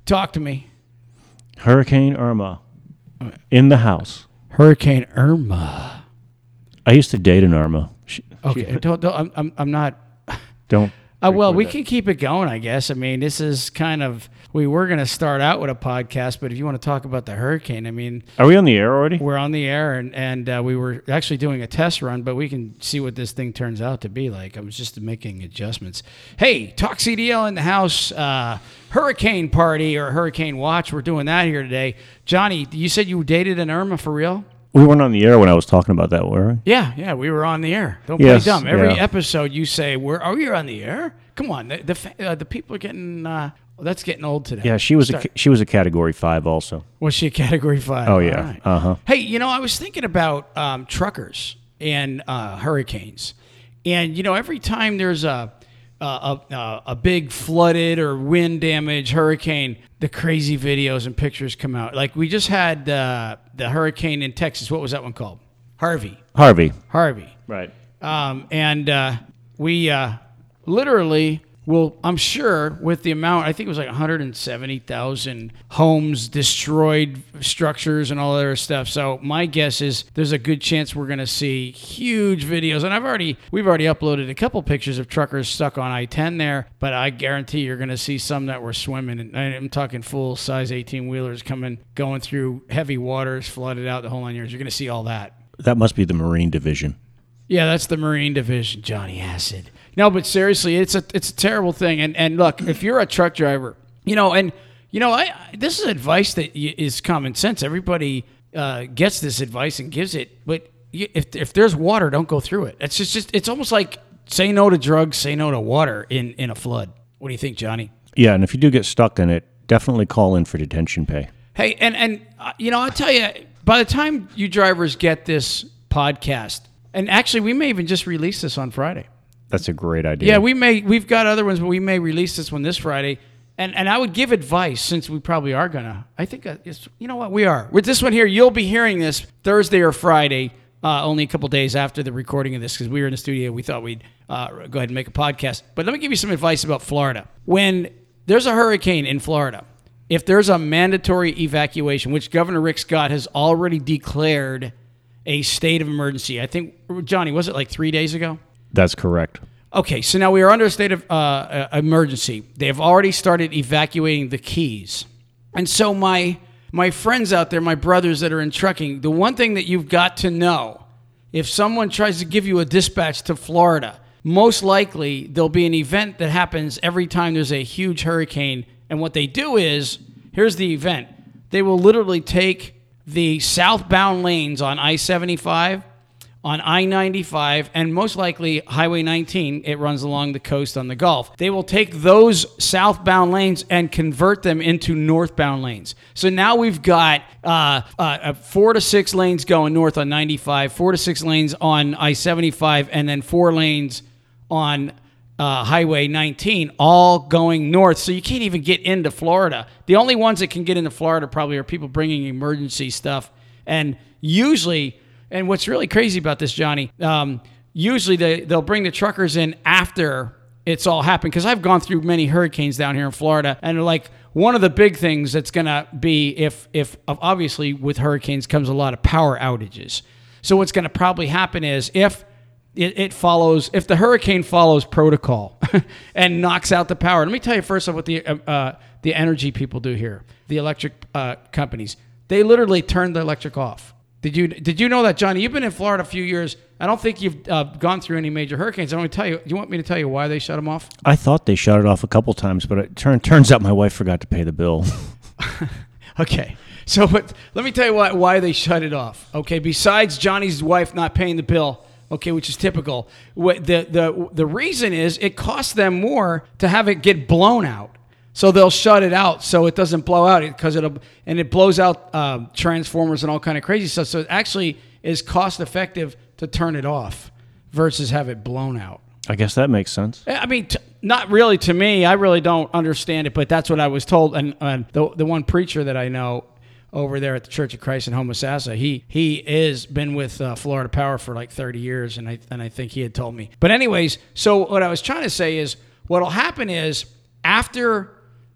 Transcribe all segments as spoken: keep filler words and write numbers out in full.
Talk to me. Hurricane Irma in the house. Hurricane Irma. I used to date an Irma. She, Okay, she, don't, don't, I'm, I'm, I'm not. don't. Uh, well, we that. can keep it going, I guess. I mean, this is kind of. We were going to start out with a podcast, but if you want to talk about the hurricane, I mean. Are we on the air already? We're on the air, and, and uh, we were actually doing a test run, but we can see what this thing turns out to be like. I was just making adjustments. Hey, Talk C D L in the house. Uh, hurricane party or hurricane watch. We're doing that here today. Johnny, you said you dated an Irma for real? We weren't on the air when I was talking about that, were we? Yeah, yeah, we were on the air. Don't yes, play dumb. Every yeah. episode you say, "We're are we on the air?" Come on, the the, uh, the people are getting uh, well, that's getting old today. Yeah, she was Start. a she was a category five also. Was she a category five? Oh All yeah, right. uh huh. Hey, you know, I was thinking about um, truckers and uh, hurricanes, and you know, every time there's a a, a a big flooded or wind damage hurricane, the crazy videos and pictures come out. Like we just had uh, the hurricane in Texas. What was that one called? Harvey. Harvey. Harvey. Right. Um, and uh, we uh, literally will, I'm sure, with the amount, I think it was like one hundred seventy thousand homes destroyed, structures and all that other stuff. So my guess is there's a good chance we're going to see huge videos. And I've already, we've already uploaded a couple pictures of truckers stuck on I ten there, but I guarantee you're going to see some that were swimming. And I'm talking full size eighteen wheelers coming, going through heavy waters, flooded out the whole nine yards. You're going to see all that. That must be the Marine Division. Yeah, that's the Marine Division, Johnny Acid. No, but seriously, it's a it's a terrible thing. And and look, if you're a truck driver, you know, and you know, I this is advice that is common sense. Everybody uh, gets this advice and gives it, but if if there's water, don't go through it. It's just, just it's almost like say no to drugs, say no to water in in a flood. What do you think, Johnny? Yeah, and if you do get stuck in it, definitely call in for detention pay. Hey, and and uh, you know, I'll tell you, by the time you drivers get this podcast. And actually, we may even just release this on Friday. That's a great idea. Yeah, we may. We've got other ones, but we may release this one this Friday. And and I would give advice, since we probably are gonna. I think it's, you know what, we are with this one here. You'll be hearing this Thursday or Friday, uh, only a couple days after the recording of this, because we were in the studio. We thought we'd uh, go ahead and make a podcast. But let me give you some advice about Florida. When there's a hurricane in Florida, if there's a mandatory evacuation, which Governor Rick Scott has already declared a state of emergency. I think, Johnny, was it like three days ago? That's correct. Okay, so now we are under a state of uh, emergency. They have already started evacuating the Keys. And so my my friends out there, my brothers that are in trucking, the one thing that you've got to know, if someone tries to give you a dispatch to Florida, most likely there'll be an event that happens every time there's a huge hurricane. And what they do is, here's the event. They will literally take the southbound lanes on I seventy-five, on I ninety-five, and most likely Highway nineteen. It runs along the coast on the Gulf. They will take those southbound lanes and convert them into northbound lanes. So now we've got uh, uh, four to six lanes going north on ninety-five, four to six lanes on I seventy-five, and then four lanes on Uh, Highway nineteen, all going north, so you can't even get into Florida. The only ones that can get into Florida probably are people bringing emergency stuff, and usually, and what's really crazy about this, Johnny, um, usually they, they'll bring the truckers in after it's all happened, because I've gone through many hurricanes down here in Florida, and like one of the big things that's going to be, if, if obviously with hurricanes comes a lot of power outages. So what's going to probably happen is if It, it follows, if the hurricane follows protocol and knocks out the power. Let me tell you first off what the uh, uh, the energy people do here, the electric uh, companies. They literally turn the electric off. Did you did you know that, Johnny? You've been in Florida a few years. I don't think you've uh, gone through any major hurricanes. I want to tell you. Do you want me to tell you why they shut them off? I thought they shut it off a couple times, but it turn, turns out my wife forgot to pay the bill. Okay. So but let me tell you why, why they shut it off. Okay. Besides Johnny's wife not paying the bill, okay, which is typical. What the the the reason is it costs them more to have it get blown out, so they'll shut it out so it doesn't blow out because it'll and it blows out uh, transformers and all kind of crazy stuff. So it actually is cost effective to turn it off versus have it blown out. I guess that makes sense. I mean, t- not really to me. I really don't understand it, but that's what I was told. And, and the the one preacher that I know over there at the Church of Christ in Homosassa, he he is been with uh, Florida Power for like thirty years, and I and I think he had told me. But anyways, so what I was trying to say is, what'll happen is after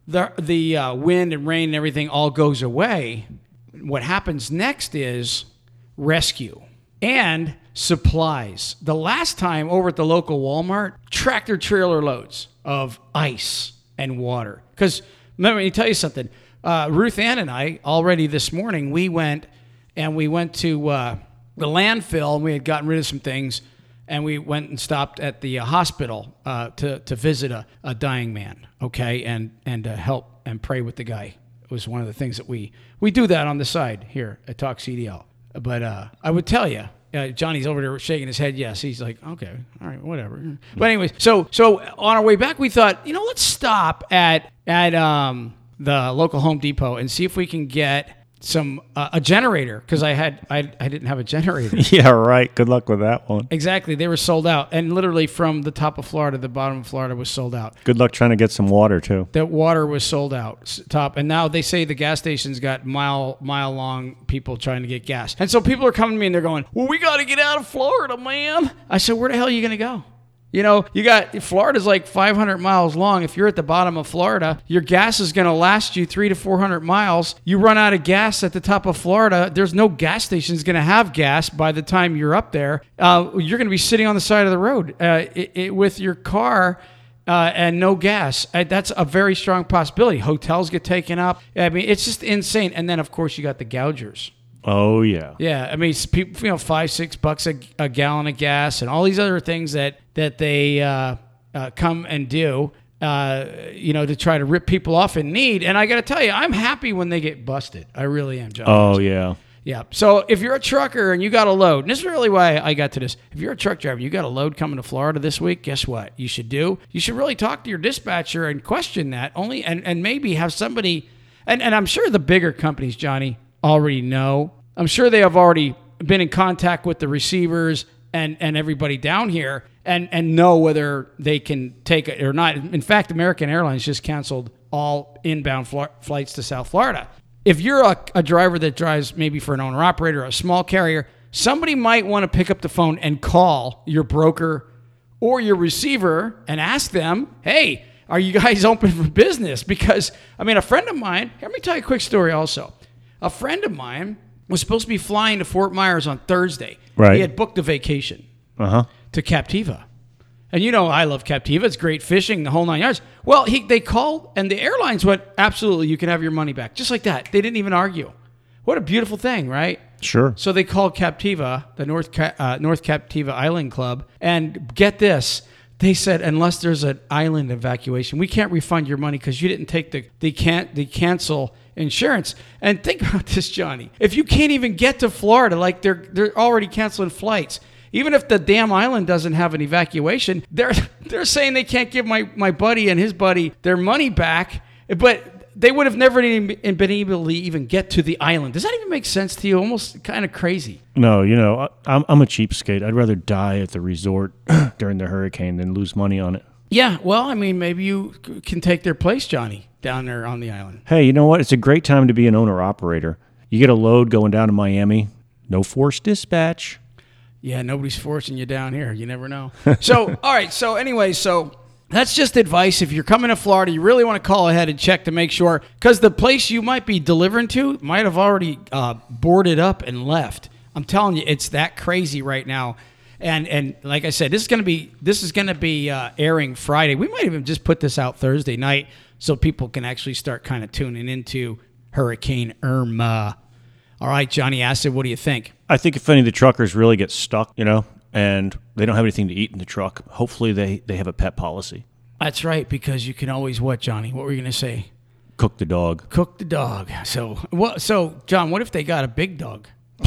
the the uh, wind and rain and everything all goes away, what happens next is rescue and supplies. The last time over at the local Walmart, tractor trailer loads of ice and water. Because let me tell you something. Uh, Ruth Ann and I, already this morning, we went and we went to uh, the landfill, and we had gotten rid of some things, and we went and stopped at the uh, hospital uh, to, to visit a, a dying man, okay, and, and uh, help and pray with the guy. It was one of the things that we, we do that on the side here at Talk C D L. But uh, I would tell you, Uh, Johnny's over there shaking his head. Yes, he's like, okay, all right, whatever. But anyways, so so on our way back, we thought, you know, let's stop at at um, the local Home Depot and see if we can get some uh, a generator, because I had I I didn't have a generator. Yeah, right. Good luck with that one. Exactly, they were sold out, and literally from the top of Florida to the bottom of Florida was sold out. Good luck trying to get some water too. The water was sold out, s- top, and now they say the gas stations got mile mile long people trying to get gas, and so people are coming to me and they're going, "Well, we got to get out of Florida, man." I said, "Where the hell are you going to go?" You know, you got Florida's like five hundred miles long. If you're at the bottom of Florida, your gas is going to last you three to four hundred miles. You run out of gas at the top of Florida. There's no gas stations going to have gas by the time you're up there. Uh, you're going to be sitting on the side of the road uh, it, it, with your car uh, and no gas. Uh, that's a very strong possibility. Hotels get taken up. I mean, it's just insane. And then, of course, you got the gougers. Oh yeah. Yeah, I mean, it's people, you know, five, six bucks a, a gallon of gas, and all these other things that that they uh, uh, come and do, uh, you know, to try to rip people off in need. And I got to tell you, I'm happy when they get busted. I really am, John. Oh yeah. Yeah. So if you're a trucker and you got a load, and this is really why I got to this. If you're a truck driver, you got a load coming to Florida this week, guess what you should do? You should really talk to your dispatcher and question that only, and, and maybe have somebody, and, and I'm sure the bigger companies, Johnny, already know. I'm sure they have already been in contact with the receivers and, and everybody down here and, and know whether they can take it or not. In fact, American Airlines just canceled all inbound fl- flights to South Florida. If you're a, a driver that drives maybe for an owner-operator or a small carrier, somebody might want to pick up the phone and call your broker or your receiver and ask them, hey, are you guys open for business? Because, I mean, a friend of mine, let me tell you a quick story also. A friend of mine was supposed to be flying to Fort Myers on Thursday. Right. He had booked a vacation Uh-huh. to Captiva. And you know, I love Captiva. It's great fishing, the whole nine yards. Well, he, they called, and the airlines went, absolutely, you can have your money back. Just like that. They didn't even argue. What a beautiful thing, right? Sure. So they called Captiva, the North Ca- uh, North Captiva Island Club, and get this, they said, unless there's an island evacuation, we can't refund your money because you didn't take the the can't the cancel insurance. And think about this, Johnny. If you can't even get to Florida, like they're they're already canceling flights. Even if the damn island doesn't have an evacuation, they're they're saying they can't give my, my buddy and his buddy their money back. But they would have never even been able to even get to the island. Does that even make sense to you? Almost kind of crazy. No, you know, I, I'm I'm a cheapskate. I'd rather die at the resort during the hurricane than lose money on it. Yeah, well, I mean, maybe you c- can take their place, Johnny, down there on the island. Hey, you know what? It's a great time to be an owner-operator. You get a load going down to Miami, no forced dispatch. Yeah, nobody's forcing you down here. You never know. So, all right. So, anyway, so that's just advice. If you're coming to Florida, you really want to call ahead and check to make sure, because the place you might be delivering to might have already uh, boarded up and left. I'm telling you, it's that crazy right now. And and like I said, this is gonna be this is gonna be uh, airing Friday. We might even just put this out Thursday night so people can actually start kind of tuning into Hurricane Irma. All right, Johnny Acid, what do you think? I think if any of the truckers really get stuck, you know, and they don't have anything to eat in the truck, hopefully they, they have a pet policy. That's right, because you can always what, Johnny? What were you gonna say? Cook the dog. Cook the dog. So what? So John, what if they got a big dog?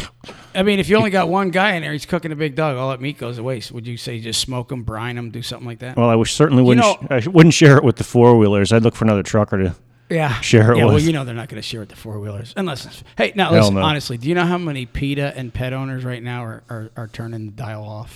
I mean, if you only got one guy in there, he's cooking a big dog. All that meat goes to waste. Would you say just smoke them, brine them, do something like that? Well, I wish certainly wouldn't You know- sh- I wouldn't share it with the four wheelers. I'd look for another trucker to. Yeah, Share it yeah, with. well, you know they're not going to share it to four wheelers unless it's. Hey, now Hell listen. no. Honestly, do you know how many PETA and pet owners right now are, are, are turning the dial off?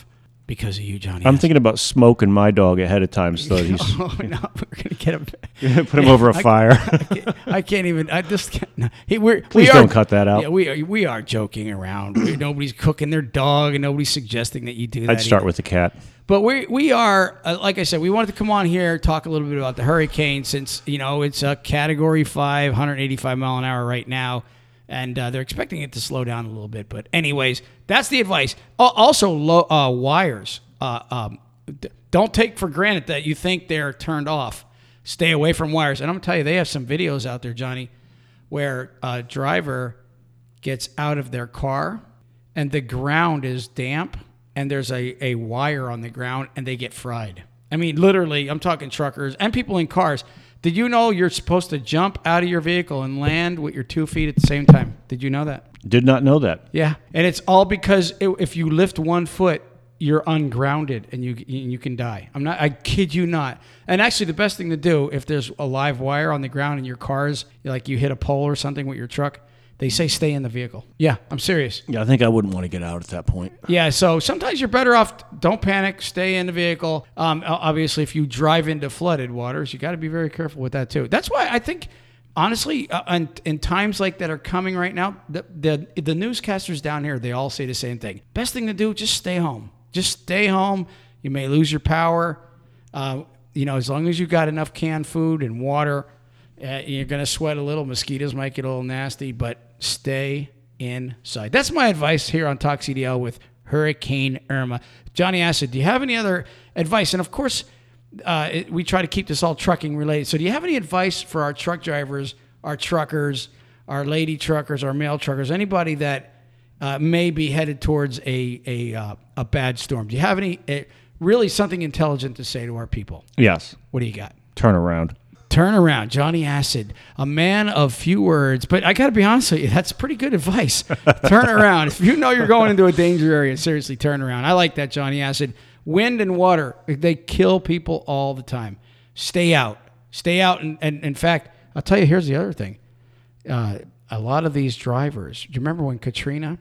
because of you, Johnny. I'm Acid. thinking about smoking my dog ahead of time so that he's Oh, no, we're gonna get him. put him over a I- fire. I can't, I can't even. I just can't. No. He, we're, Please we don't are, cut that out. Yeah, we are. We are joking around. We- nobody's cooking their dog, and nobody's suggesting that you do that. I'd start either. with the cat. But we we are uh, like I said, we wanted to come on here talk a little bit about the hurricane since you know it's a Category Five, one hundred eighty-five mile an hour right now, and uh, they're expecting it to slow down a little bit. But anyways, that's the advice. Al- Also, low, uh, wires. Uh, um, d- don't take for granted that you think they're turned off. Stay away from wires. And I'm gonna tell you, they have some videos out there, Johnny, where a driver gets out of their car and the ground is damp and there's a, a wire on the ground and they get fried. I mean, literally, I'm talking truckers and people in cars. Did you know you're supposed to jump out of your vehicle and land with your two feet at the same time? Did you know that? Did not know that. Yeah. And it's all because it, if you lift one foot, you're ungrounded and you you can die. I'm not, I kid you not. And actually the best thing to do if there's a live wire on the ground in your cars, like you hit a pole or something with your truck, they say stay in the vehicle. Yeah, I'm serious. Yeah, I think I wouldn't want to get out at that point. Yeah, so sometimes you're better off, don't panic, stay in the vehicle. Um, obviously, if you drive into flooded waters, you got to be very careful with that too. That's why I think, honestly, uh, in, in times like that are coming right now, the, the the newscasters down here, they all say the same thing. Best thing to do, just stay home. Just stay home. You may lose your power. Uh, you know, as long as you got enough canned food and water, uh, you're going to sweat a little. Mosquitoes might get a little nasty, but stay inside. That's my advice here on Talk C D L with Hurricane Irma. Johnny Acid, do you have any other advice? And of course, uh, it, we try to keep this all trucking related. So do you have any advice for our truck drivers, our truckers, our lady truckers, our male truckers, anybody that uh, may be headed towards a a, uh, a bad storm? Do you have any uh, really something intelligent to say to our people? Yes. What do you got? Turn around. Turn around, Johnny Acid, a man of few words. But I got to be honest with you, that's pretty good advice. Turn around. If you know you're going into a danger area, seriously, turn around. I like that, Johnny Acid. Wind and water, they kill people all the time. Stay out. Stay out. And, and in fact, I'll tell you, here's the other thing. Uh, a lot of these drivers, do you remember when Katrina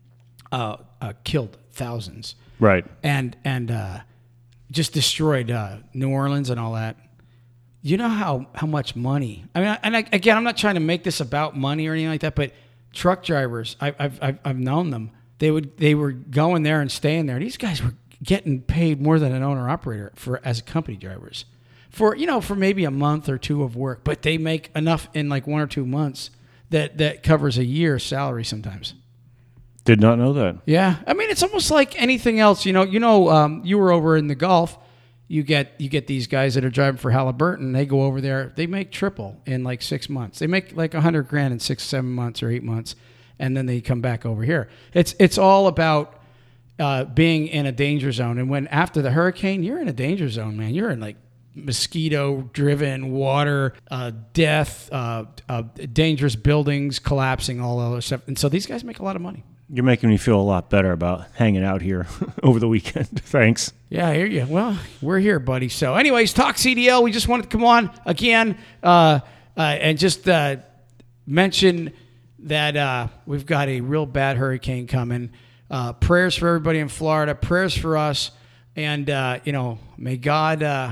uh, uh, killed thousands? Right. And, and uh, just destroyed uh, New Orleans and all that. You know how, how much money, I mean, and I, again, I'm not trying to make this about money or anything like that, but truck drivers, I, I've, I've, I've known them. They would, they were going there and staying there. These guys were getting paid more than an owner operator for as company drivers for, you know, for maybe a month or two of work, but they make enough in like one or two months that, that covers a year's salary sometimes. Did not know that. Yeah. I mean, it's almost like anything else, you know, you know, um, you were over in the Gulf. You get you get these guys that are driving for Halliburton. They go over there. They make triple in like six months. They make like a hundred grand in six, seven months or eight months, and then they come back over here. It's it's all about uh, being in a danger zone. And when after the hurricane, you're in a danger zone, man. You're in like mosquito-driven water, uh, death, uh, uh, dangerous buildings collapsing, all that other stuff. And so these guys make a lot of money. You're making me feel a lot better about hanging out here over the weekend. Thanks. Yeah, I hear you. Well, we're here, buddy. So anyways, Talk C D L, we just wanted to come on again uh, uh, and just uh, mention that uh, we've got a real bad hurricane coming. Uh, prayers for everybody in Florida. Prayers for us. And, uh, you know, may God uh,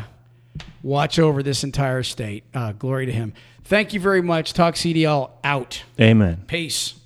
watch over this entire state. Uh, glory to him. Thank you very much. Talk C D L out. Amen. Peace.